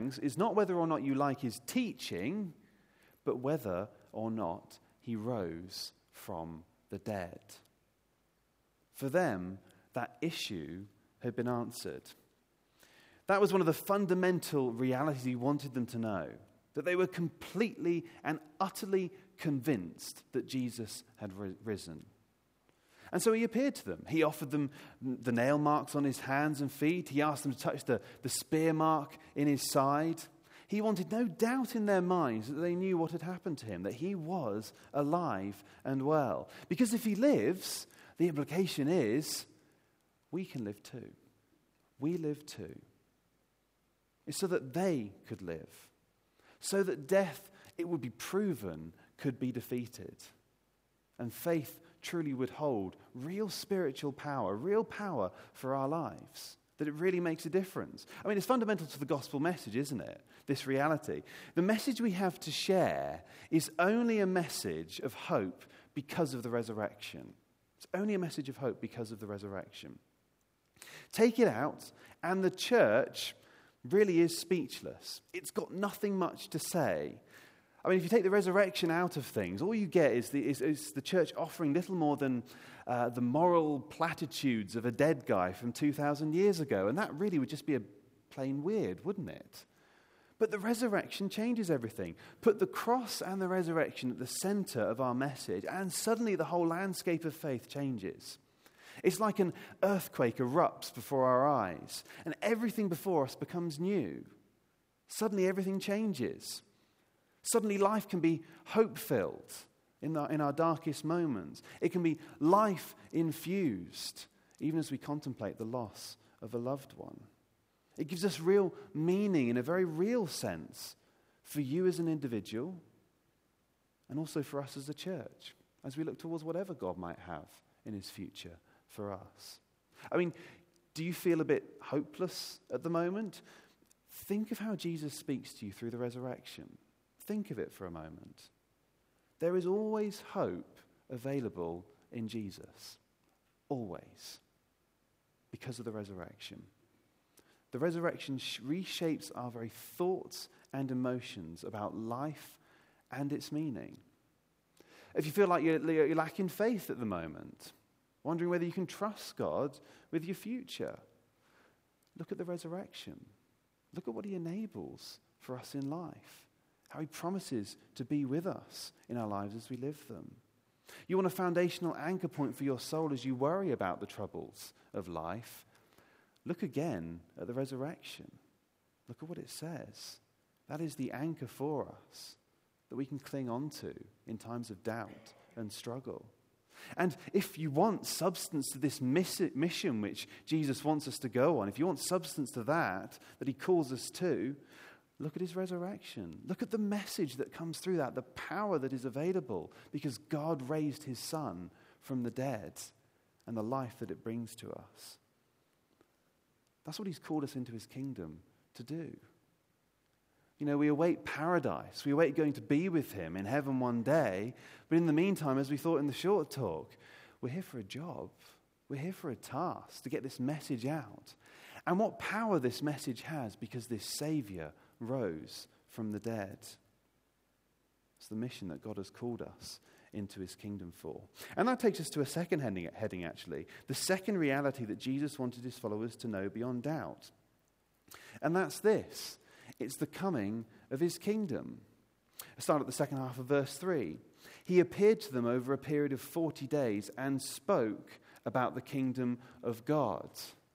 is not whether or not you like his teaching, but whether or not he rose from the dead. For them, that issue had been answered. That was one of the fundamental realities he wanted them to know, that they were completely and utterly convinced that Jesus had risen. And so he appeared to them. He offered them the nail marks on his hands and feet. He asked them to touch the spear mark in his side. He wanted no doubt in their minds that they knew what had happened to him, that he was alive and well. Because if he lives, the implication is we can live too. We live too. It's so that they could live. So that death, it would be proven, could be defeated. And faith truly would hold real spiritual power, real power for our lives, that it really makes a difference. I mean, it's fundamental to the gospel message, isn't it? This reality. The message we have to share is only a message of hope because of the resurrection. It's only a message of hope because of the resurrection. Take it out, and the church really is speechless. It's got nothing much to say. I mean, if you take the resurrection out of things, all you get is the church offering little more than the moral platitudes of a dead guy from 2,000 years ago. And that really would just be a plain weird, wouldn't it? But the resurrection changes everything. Put the cross and the resurrection at the center of our message, and suddenly the whole landscape of faith changes. It's like an earthquake erupts before our eyes, and everything before us becomes new. Suddenly everything changes. Suddenly life can be hope-filled in our darkest moments. It can be life-infused, even as we contemplate the loss of a loved one. It gives us real meaning in a very real sense for you as an individual and also for us as a church as we look towards whatever God might have in his future for us. I mean, do you feel a bit hopeless at the moment? Think of how Jesus speaks to you through the resurrection. Think of it for a moment. There is always hope available in Jesus. Always. Because of the resurrection. The resurrection reshapes our very thoughts and emotions about life and its meaning. If you feel like you're lacking faith at the moment, wondering whether you can trust God with your future, look at the resurrection. Look at what he enables for us in life. How he promises to be with us in our lives as we live them. You want a foundational anchor point for your soul as you worry about the troubles of life? Look again at the resurrection. Look at what it says. That is the anchor for us that we can cling on to in times of doubt and struggle. And if you want substance to this mission which Jesus wants us to go on, if you want substance to that he calls us to, look at his resurrection. Look at the message that comes through that, the power that is available because God raised his Son from the dead and the life that it brings to us. That's what he's called us into his kingdom to do. You know, we await paradise. We await going to be with him in heaven one day. But in the meantime, as we thought in the short talk, we're here for a job. We're here for a task to get this message out. And what power this message has because this Savior rose from the dead. It's the mission that God has called us into his kingdom for. And that takes us to a second heading actually. The second reality that Jesus wanted his followers to know beyond doubt. And that's this. It's the coming of his kingdom. I start at the second half of verse 3. He appeared to them over a period of 40 days and spoke about the kingdom of God.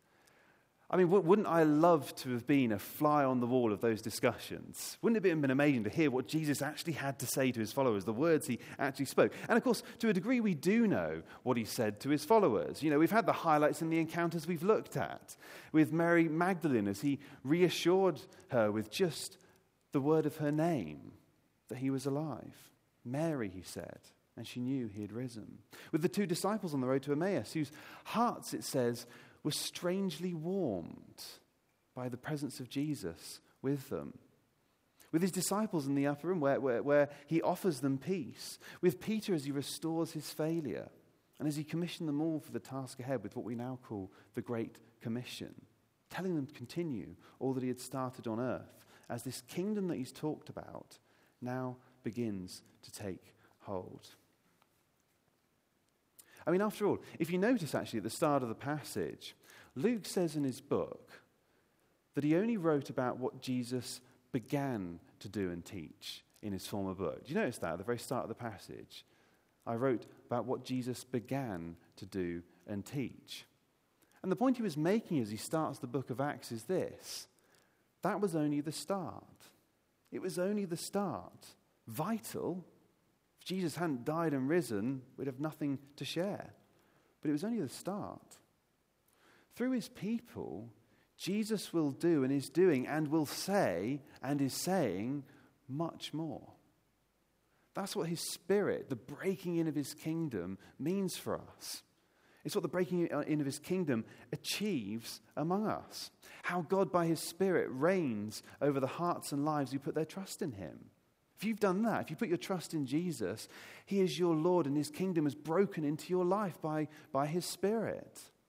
I mean, wouldn't I love to have been a fly on the wall of those discussions? Wouldn't it have been amazing to hear what Jesus actually had to say to his followers, the words he actually spoke? And of course, to a degree, we do know what he said to his followers. You know, we've had the highlights in the encounters we've looked at with Mary Magdalene as he reassured her with just the word of her name that he was alive. Mary, he said, and she knew he had risen. With the two disciples on the road to Emmaus, whose hearts, it says, were strangely warmed by the presence of Jesus with them. With his disciples in the upper room where he offers them peace. With Peter as he restores his failure. And as he commissioned them all for the task ahead with what we now call the Great Commission. Telling them to continue all that he had started on earth as this kingdom that he's talked about now begins to take hold. I mean, after all, if you notice actually at the start of the passage, Luke says in his book that he only wrote about what Jesus began to do and teach in his former book. Do you notice that at the very start of the passage? I wrote about what Jesus began to do and teach. And the point he was making as he starts the book of Acts is this: that was only the start. It was only the start. Vital. If Jesus hadn't died and risen, we'd have nothing to share. But it was only the start. Through his people, Jesus will do and is doing and will say and is saying much more. That's what his Spirit, the breaking in of his kingdom, means for us. It's what the breaking in of his kingdom achieves among us. How God by his Spirit reigns over the hearts and lives who put their trust in him. If you've done that, if you put your trust in Jesus, he is your Lord and his kingdom is broken into your life by his Spirit.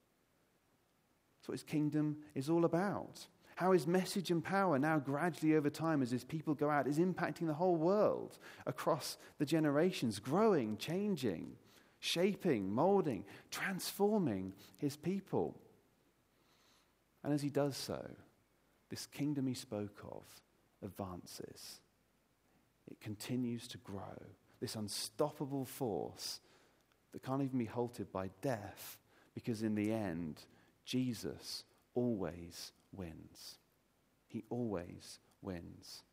That's what his kingdom is all about. How his message and power now gradually over time as his people go out is impacting the whole world across the generations, growing, changing, shaping, molding, transforming his people. And as he does so, this kingdom he spoke of advances. It continues to grow, this unstoppable force that can't even be halted by death, because in the end, Jesus always wins. He always wins.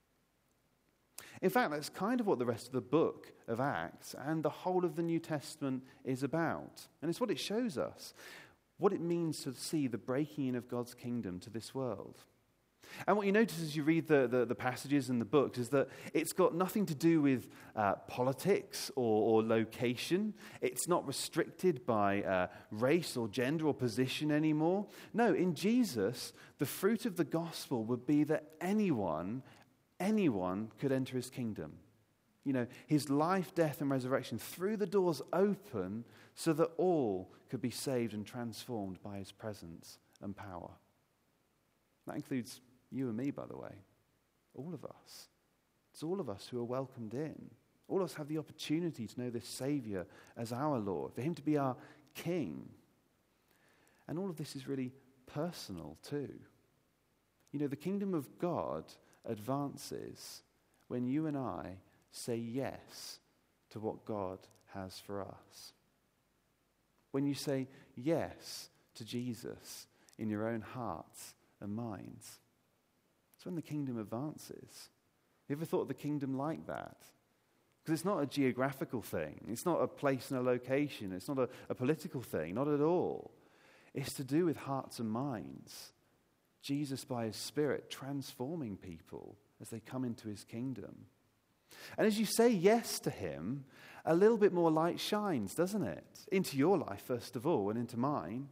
In fact, that's kind of what the rest of the book of Acts and the whole of the New Testament is about. And it's what it shows us, what it means to see the breaking in of God's kingdom to this world. And what you notice as you read the passages in the books is that it's got nothing to do with politics or location. It's not restricted by race or gender or position anymore. No, in Jesus, the fruit of the gospel would be that anyone could enter his kingdom. You know, his life, death, and resurrection threw the doors open so that all could be saved and transformed by his presence and power. That includes you and me, by the way. All of us. It's all of us who are welcomed in. All of us have the opportunity to know this Savior as our Lord, for him to be our King. And all of this is really personal too. You know, the kingdom of God advances when you and I say yes to what God has for us. When you say yes to Jesus in your own hearts and minds. That's when the kingdom advances. You ever thought of the kingdom like that? Because it's not a geographical thing. It's not a place and a location. It's not a political thing. Not at all. It's to do with hearts and minds. Jesus, by his Spirit, transforming people as they come into his kingdom. And as you say yes to him, a little bit more light shines, doesn't it? Into your life, first of all, and into mine.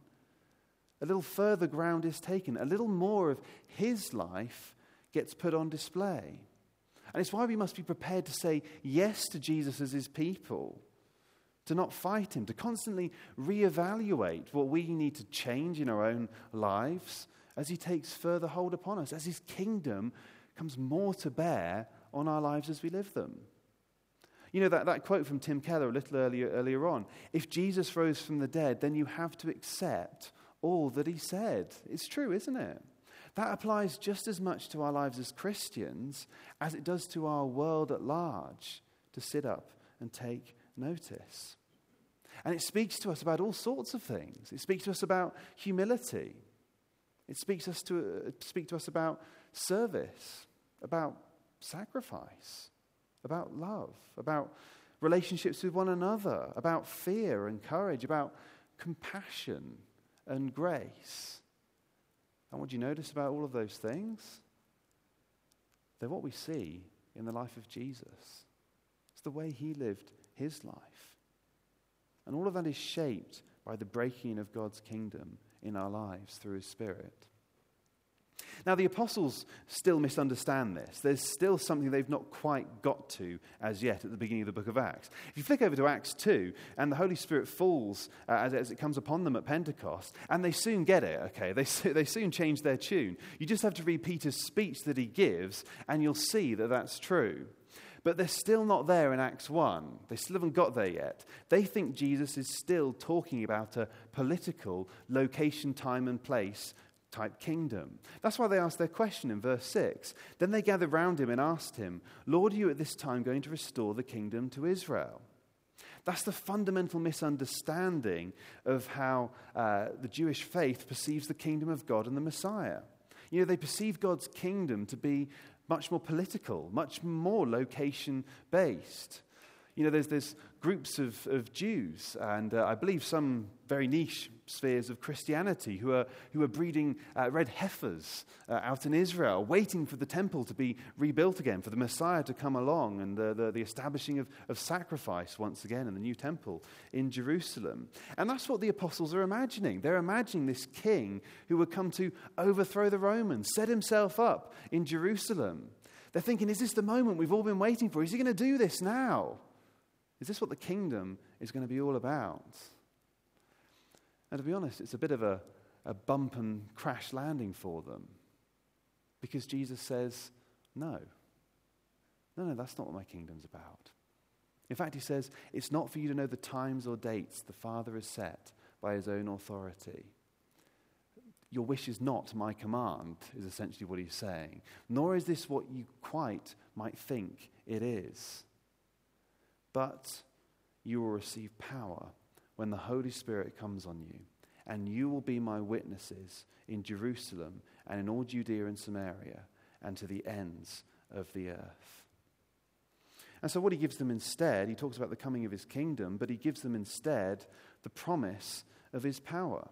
A little further ground is taken. A little more of his life gets put on display. And it's why we must be prepared to say yes to Jesus as his people, to not fight him, to constantly reevaluate what we need to change in our own lives as he takes further hold upon us, as his kingdom comes more to bear on our lives as we live them. You know, that quote from Tim Keller a little earlier on, if Jesus rose from the dead, then you have to accept all that he said. It's true, isn't it? That applies just as much to our lives as Christians as it does to our world at large, to sit up and take notice. And it speaks to us about all sorts of things. It speaks to us about humility. It speaks to us about service, about sacrifice, about love, about relationships with one another, about fear and courage, about compassion and grace. And what do you notice about all of those things? They're what we see in the life of Jesus. It's the way he lived his life. And all of that is shaped by the breaking of God's kingdom in our lives through his Spirit. Now, the apostles still misunderstand this. There's still something they've not quite got to as yet at the beginning of the book of Acts. If you flick over to Acts 2, and the Holy Spirit falls as it comes upon them at Pentecost, and they soon get it, okay? They soon change their tune. You just have to read Peter's speech that he gives, and you'll see that that's true. But they're still not there in Acts 1. They still haven't got there yet. They think Jesus is still talking about a political location, time, and place type kingdom. That's why they asked their question in verse 6. Then they gathered round him and asked him, Lord, are you at this time going to restore the kingdom to Israel? That's the fundamental misunderstanding of how the Jewish faith perceives the kingdom of God and the Messiah. You know, they perceive God's kingdom to be much more political, much more location-based. You know, there's groups of Jews, and I believe some very niche spheres of Christianity who are breeding red heifers out in Israel, waiting for the temple to be rebuilt again, for the Messiah to come along, and the establishing of sacrifice once again in the new temple in Jerusalem. And that's what the apostles are imagining. They're imagining this king who would come to overthrow the Romans, set himself up in Jerusalem. They're thinking, is this the moment we've all been waiting for? Is he going to do this now? Is this what the kingdom is going to be all about? And to be honest, it's a bit of a bump and crash landing for them. Because Jesus says, no, that's not what my kingdom's about. In fact, he says, it's not for you to know the times or dates the Father has set by his own authority. Your wish is not my command, is essentially what he's saying. Nor is this what you quite might think it is. But you will receive power when the Holy Spirit comes on you, and you will be my witnesses in Jerusalem and in all Judea and Samaria and to the ends of the earth. And so what he gives them instead, he talks about the coming of his kingdom, but he gives them instead the promise of his power.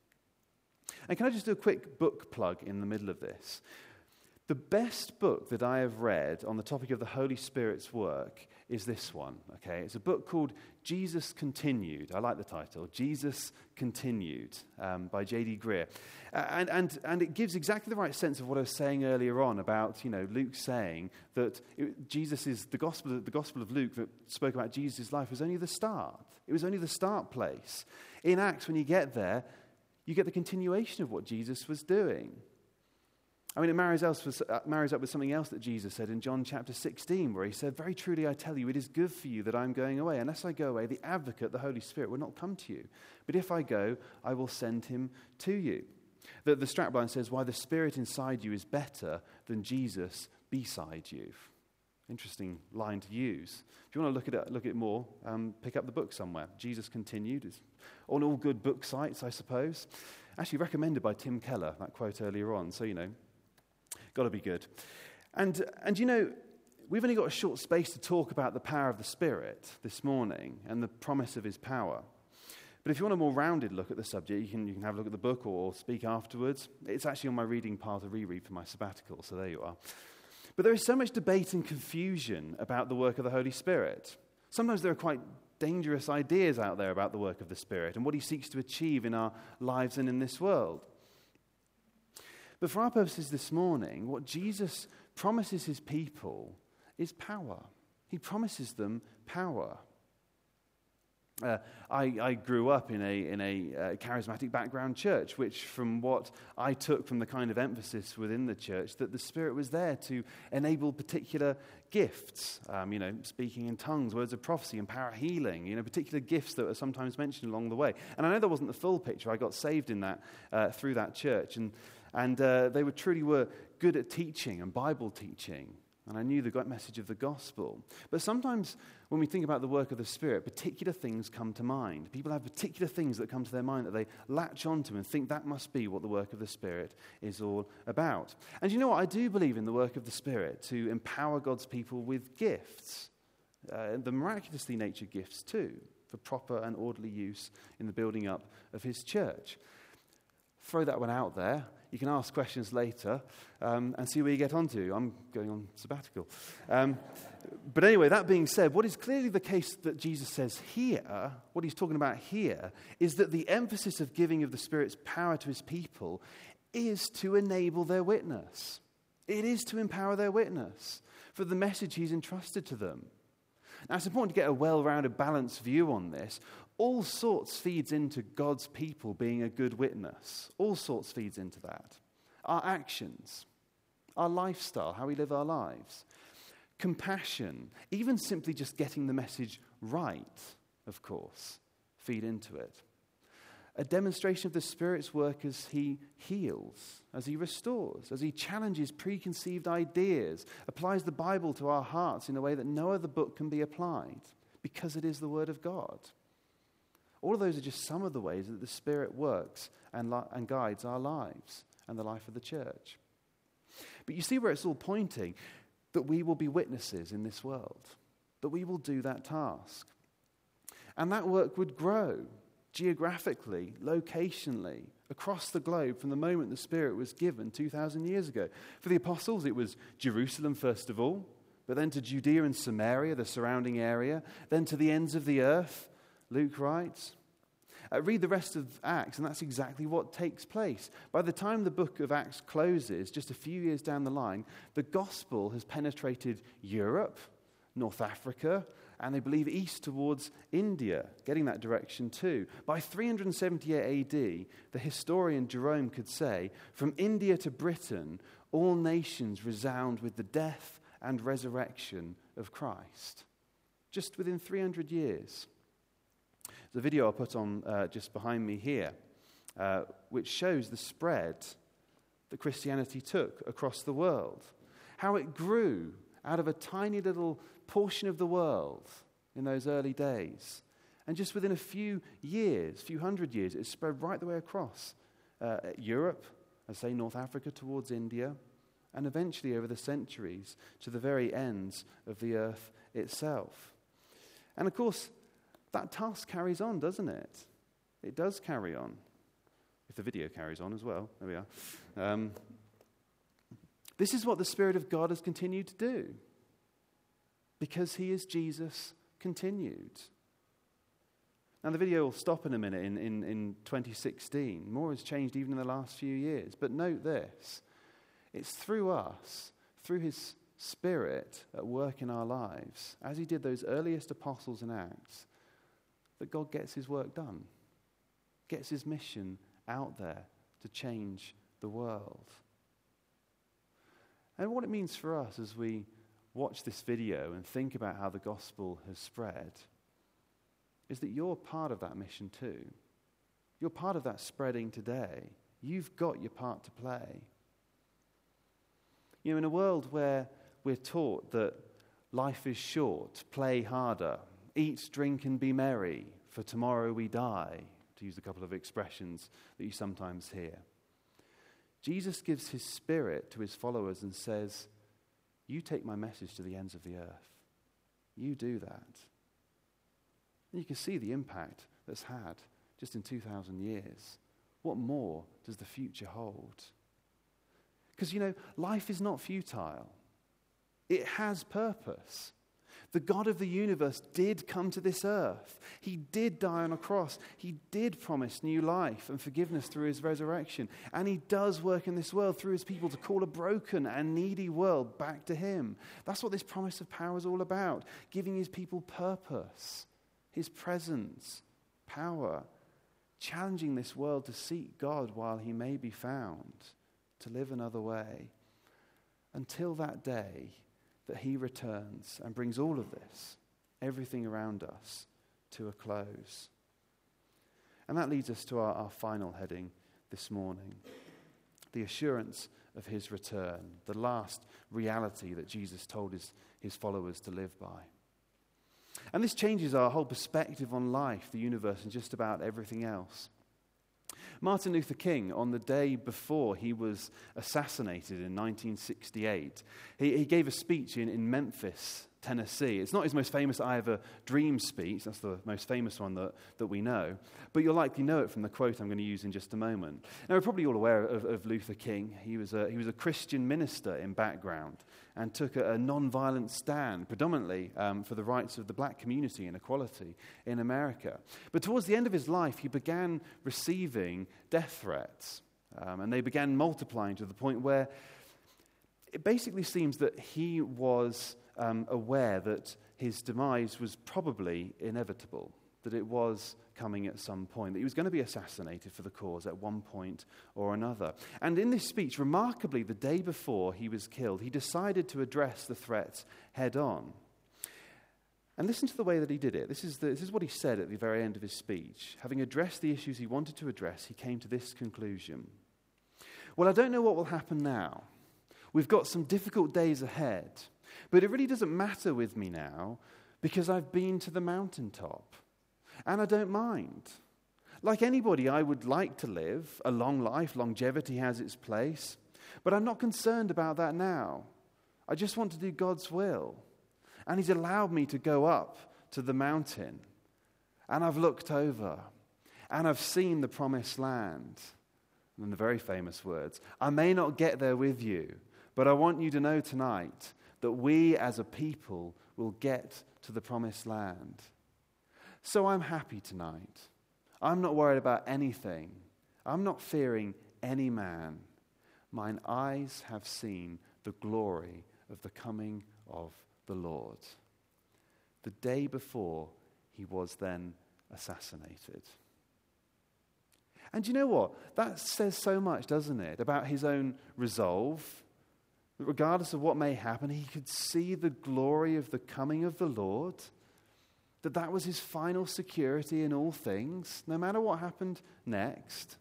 And can I just do a quick book plug in the middle of this? The best book that I have read on the topic of the Holy Spirit's work is this one, okay? It's a book called Jesus Continued. I like the title, Jesus Continued, by J.D. Greer. And it gives exactly the right sense of what I was saying earlier on about, you know, Luke saying that Jesus is the gospel of Luke that spoke about Jesus' life was only the start. It was only the start place. In Acts, when you get there, you get the continuation of what Jesus was doing. I mean, it marries up with something else that Jesus said in John chapter 16, where he said, very truly I tell you, it is good for you that I'm going away. Unless I go away, the advocate, the Holy Spirit, will not come to you. But if I go, I will send him to you. The strapline says, why the Spirit inside you is better than Jesus beside you. Interesting line to use. If you want to look at it more, pick up the book somewhere. Jesus Continued. It's on all good book sites, I suppose. Actually recommended by Tim Keller, that quote earlier on. So, you know, got to be good. And you know, we've only got a short space to talk about the power of the Spirit this morning and the promise of his power. But if you want a more rounded look at the subject, you can have a look at the book or speak afterwards. It's actually on my reading pile to reread for my sabbatical, so there you are. But there is so much debate and confusion about the work of the Holy Spirit. Sometimes there are quite dangerous ideas out there about the work of the Spirit and what he seeks to achieve in our lives and in this world. But for our purposes this morning, what Jesus promises his people is power. He promises them power. I grew up in a charismatic background church, which from what I took from the kind of emphasis within the church, that the Spirit was there to enable particular gifts, speaking in tongues, words of prophecy, and power healing, particular gifts that are sometimes mentioned along the way. And I know that wasn't the full picture. I got saved in that through that church, and they truly were good at teaching and Bible teaching. And I knew the message of the gospel. But sometimes when we think about the work of the Spirit, particular things come to mind. People have particular things that come to their mind that they latch onto and think that must be what the work of the Spirit is all about. And you know what? I do believe in the work of the Spirit to empower God's people with gifts, the miraculously natured gifts too, for proper and orderly use in the building up of his church. Throw that one out there. You can ask questions later and see where you get onto. I'm going on sabbatical. But anyway, that being said, what is clearly the case that Jesus says here, what he's talking about here, is that the emphasis of giving of the Spirit's power to his people is to enable their witness. It is to empower their witness for the message he's entrusted to them. Now, it's important to get a well-rounded, balanced view on this. All sorts feeds into God's people being a good witness. All sorts feeds into that. Our actions, our lifestyle, how we live our lives. Compassion, even simply just getting the message right, of course, feed into it. A demonstration of the Spirit's work as he heals, as he restores, as he challenges preconceived ideas, applies the Bible to our hearts in a way that no other book can be applied, because it is the Word of God. All of those are just some of the ways that the Spirit works and guides our lives and the life of the church. But you see where it's all pointing, that we will be witnesses in this world, that we will do that task. And that work would grow geographically, locationally, across the globe from the moment the Spirit was given 2,000 years ago. For the apostles, it was Jerusalem first of all, but then to Judea and Samaria, the surrounding area, then to the ends of the earth, Luke writes. Read the rest of Acts, and that's exactly what takes place. By the time the book of Acts closes, just a few years down the line, the gospel has penetrated Europe, North Africa, and they believe east towards India, getting that direction too. By 378 AD, the historian Jerome could say, from India to Britain, all nations resound with the death and resurrection of Christ. Just within 300 years. There's a video I'll put on just behind me here, which shows the spread that Christianity took across the world. How it grew out of a tiny little portion of the world in those early days. And just within a few years, few hundred years, it spread right the way across Europe, I say North Africa towards India, and eventually over the centuries to the very ends of the earth itself. And of course, that task carries on, doesn't it? It does carry on. If the video carries on as well. There we are. This is what the Spirit of God has continued to do. Because he is Jesus continued. Now the video will stop in a minute in 2016. More has changed even in the last few years. But note this. It's through us, through his Spirit at work in our lives, as he did those earliest apostles in Acts, that God gets his work done. Gets his mission out there to change the world. And what it means for us as we watch this video and think about how the gospel has spread is that you're part of that mission too. You're part of that spreading today. You've got your part to play. You know, in a world where we're taught that life is short, play harder, eat, drink, and be merry, for tomorrow we die, to use a couple of expressions that you sometimes hear. Jesus gives his Spirit to his followers and says, you take my message to the ends of the earth. You do that. And you can see the impact that's had just in 2,000 years. What more does the future hold? Because, you know, life is not futile. It has purpose. The God of the universe did come to this earth. He did die on a cross. He did promise new life and forgiveness through his resurrection. And he does work in this world through his people to call a broken and needy world back to him. That's what this promise of power is all about. Giving his people purpose, his presence, power. Challenging this world to seek God while he may be found. To live another way. Until that day that he returns and brings all of this, everything around us, to a close. And that leads us to our final heading this morning. The assurance of his return, the last reality that Jesus told his followers to live by. And this changes our whole perspective on life, the universe, and just about everything else. Martin Luther King, on the day before he was assassinated in 1968, he gave a speech in Memphis, Tennessee. It's not his most famous I Have a Dream speech. That's the most famous one that we know. But you'll likely know it from the quote I'm going to use in just a moment. Now, we're probably all aware of Luther King. He was a Christian minister in background and took a non-violent stand, predominantly for the rights of the black community and equality in America. But towards the end of his life, he began receiving death threats. And they began multiplying to the point where it basically seems that he was aware that his demise was probably inevitable, that it was coming at some point, that he was going to be assassinated for the cause at one point or another. And in this speech, remarkably, the day before he was killed, he decided to address the threat head on. And listen to the way that he did it. This is what he said at the very end of his speech. Having addressed the issues he wanted to address, he came to this conclusion. Well, I don't know what will happen now. We've got some difficult days ahead, but it really doesn't matter with me now because I've been to the mountaintop, and I don't mind. Like anybody, I would like to live a long life. Longevity has its place, but I'm not concerned about that now. I just want to do God's will. And he's allowed me to go up to the mountain. And I've looked over. And I've seen the promised land. And the very famous words, I may not get there with you, but I want you to know tonight that we as a people will get to the promised land. So I'm happy tonight. I'm not worried about anything. I'm not fearing any man. Mine eyes have seen the glory of the coming of the Lord. The day before he was then assassinated. And you know what? That says so much, doesn't it, about his own resolve. That regardless of what may happen, he could see the glory of the coming of the Lord. That was his final security in all things, no matter what happened next.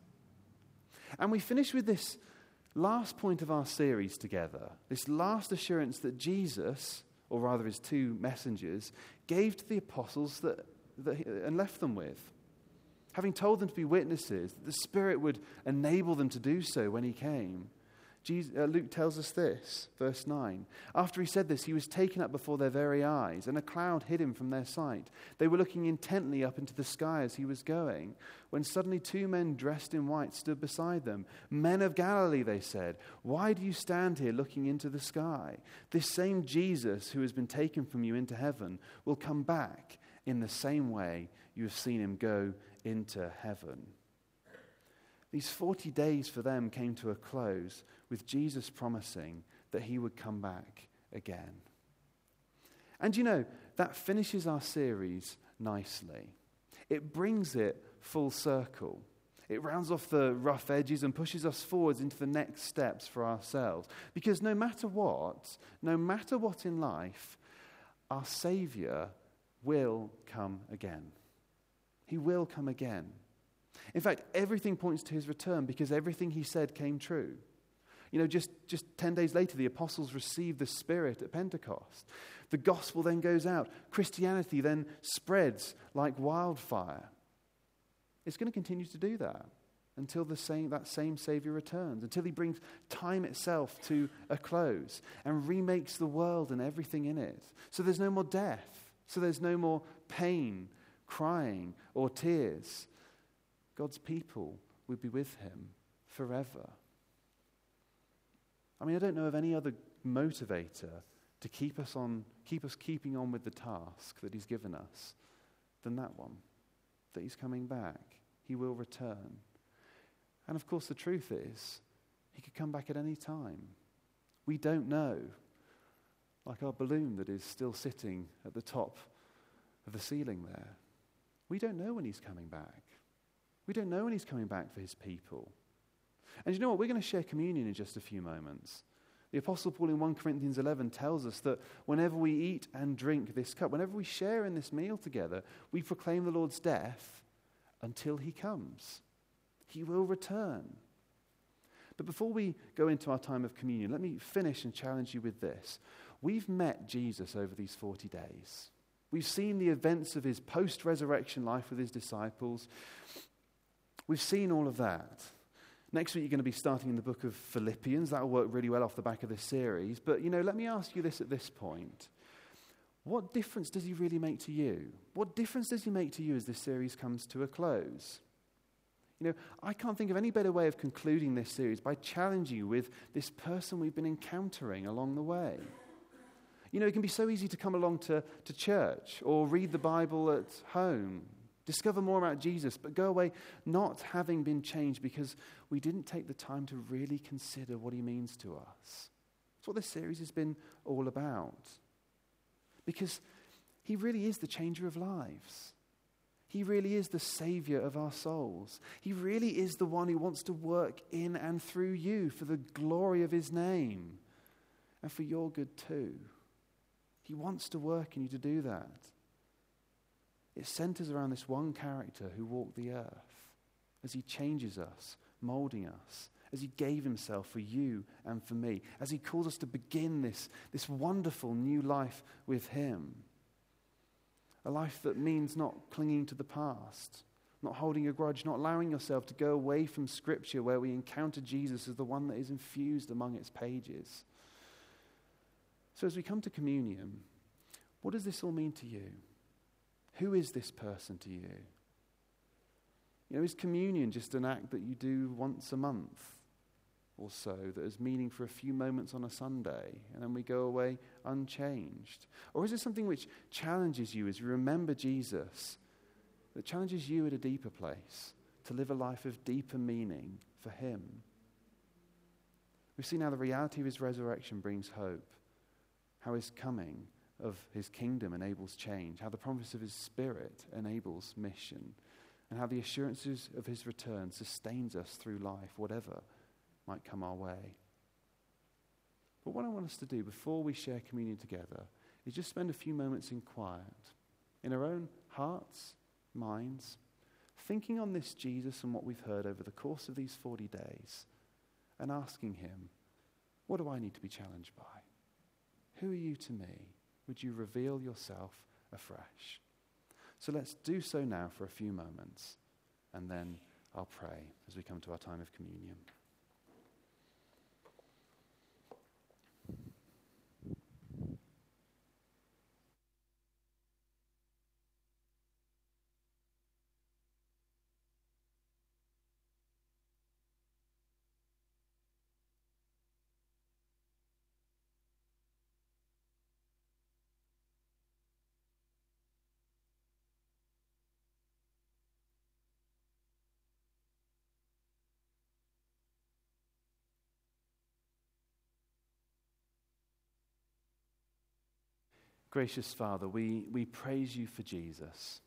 And we finish with this last point of our series together, this last assurance that Jesus, or rather his two messengers, gave to the apostles and left them with. Having told them to be witnesses, that the Spirit would enable them to do so when he came. Luke tells us this, verse 9. After he said this, he was taken up before their very eyes, and a cloud hid him from their sight. They were looking intently up into the sky as he was going, when suddenly two men dressed in white stood beside them. Men of Galilee, they said, why do you stand here looking into the sky? This same Jesus who has been taken from you into heaven will come back in the same way you have seen him go into heaven. These 40 days for them came to a close with Jesus promising that he would come back again. And you know, that finishes our series nicely. It brings it full circle. It rounds off the rough edges and pushes us forwards into the next steps for ourselves. Because no matter what in life, our Savior will come again. He will come again. In fact, everything points to his return because everything he said came true. You know, just 10 days later, the apostles received the Spirit at Pentecost. The gospel then goes out. Christianity then spreads like wildfire. It's going to continue to do that until that same Savior returns, until he brings time itself to a close and remakes the world and everything in it. So there's no more death. So there's no more pain, crying, or tears. God's people would be with him forever. I mean, I don't know of any other motivator to keep us keeping on with the task that he's given us than that one, that he's coming back. He will return. And of course, the truth is, he could come back at any time. We don't know. Like our balloon that is still sitting at the top of the ceiling there. We don't know when he's coming back. We don't know when he's coming back for his people. And you know what? We're going to share communion in just a few moments. The Apostle Paul in 1 Corinthians 11 tells us that whenever we eat and drink this cup, whenever we share in this meal together, we proclaim the Lord's death until he comes. He will return. But before we go into our time of communion, let me finish and challenge you with this. We've met Jesus over these 40 days. We've seen the events of his post-resurrection life with his disciples. We've seen all of that. Next week, you're going to be starting in the book of Philippians. That will work really well off the back of this series. But, let me ask you this at this point. What difference does he really make to you? What difference does he make to you as this series comes to a close? I can't think of any better way of concluding this series by challenging you with this person we've been encountering along the way. It can be so easy to come along to church or read the Bible at home, Discover more about Jesus, but go away not having been changed because we didn't take the time to really consider what he means to us. That's what this series has been all about. Because he really is the changer of lives. He really is the Savior of our souls. He really is the one who wants to work in and through you for the glory of his name and for your good too. He wants to work in you to do that. It centers around this one character who walked the earth as he changes us, molding us, as he gave himself for you and for me, as he calls us to begin this wonderful new life with him. A life that means not clinging to the past, not holding a grudge, not allowing yourself to go away from Scripture where we encounter Jesus as the one that is infused among its pages. So as we come to communion, what does this all mean to you? Who is this person to you? You know, is communion just an act that you do once a month or so that has meaning for a few moments on a Sunday and then we go away unchanged? Or is it something which challenges you as you remember Jesus, that challenges you at a deeper place to live a life of deeper meaning for him? We've seen how the reality of his resurrection brings hope, how his coming of his kingdom enables change, how the promise of his Spirit enables mission, and how the assurances of his return sustains us through life, whatever might come our way. But what I want us to do before we share communion together is just spend a few moments in quiet, in our own hearts, minds, thinking on this Jesus and what we've heard over the course of these 40 days, and asking him, what do I need to be challenged by? Who are you to me? Would you reveal yourself afresh? So let's do so now for a few moments, and then I'll pray as we come to our time of communion. Gracious Father, we praise you for Jesus.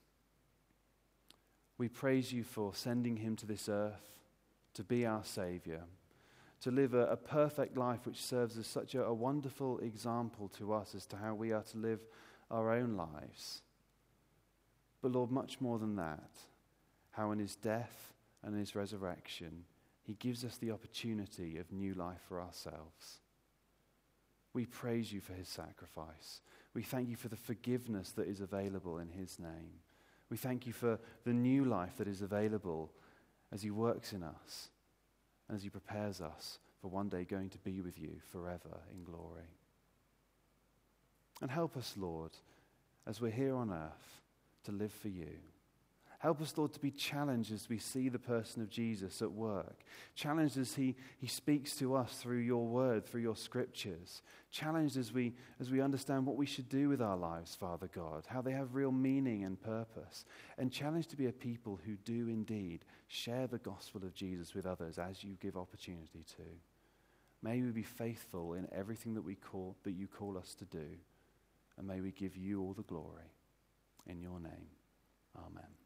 We praise you for sending him to this earth to be our Savior, to live a perfect life which serves as such a wonderful example to us as to how we are to live our own lives. But Lord, much more than that, how in his death and in his resurrection, he gives us the opportunity of new life for ourselves. We praise you for his sacrifice. We thank you for the forgiveness that is available in his name. We thank you for the new life that is available as he works in us and as he prepares us for one day going to be with you forever in glory. And help us, Lord, as we're here on earth, to live for you. Help us, Lord, to be challenged as we see the person of Jesus at work. Challenged as he speaks to us through your word, through your scriptures. Challenged as we understand what we should do with our lives, Father God, how they have real meaning and purpose. And challenged to be a people who do indeed share the gospel of Jesus with others as you give opportunity to. May we be faithful in everything that you call us to do. And may we give you all the glory. In your name, amen.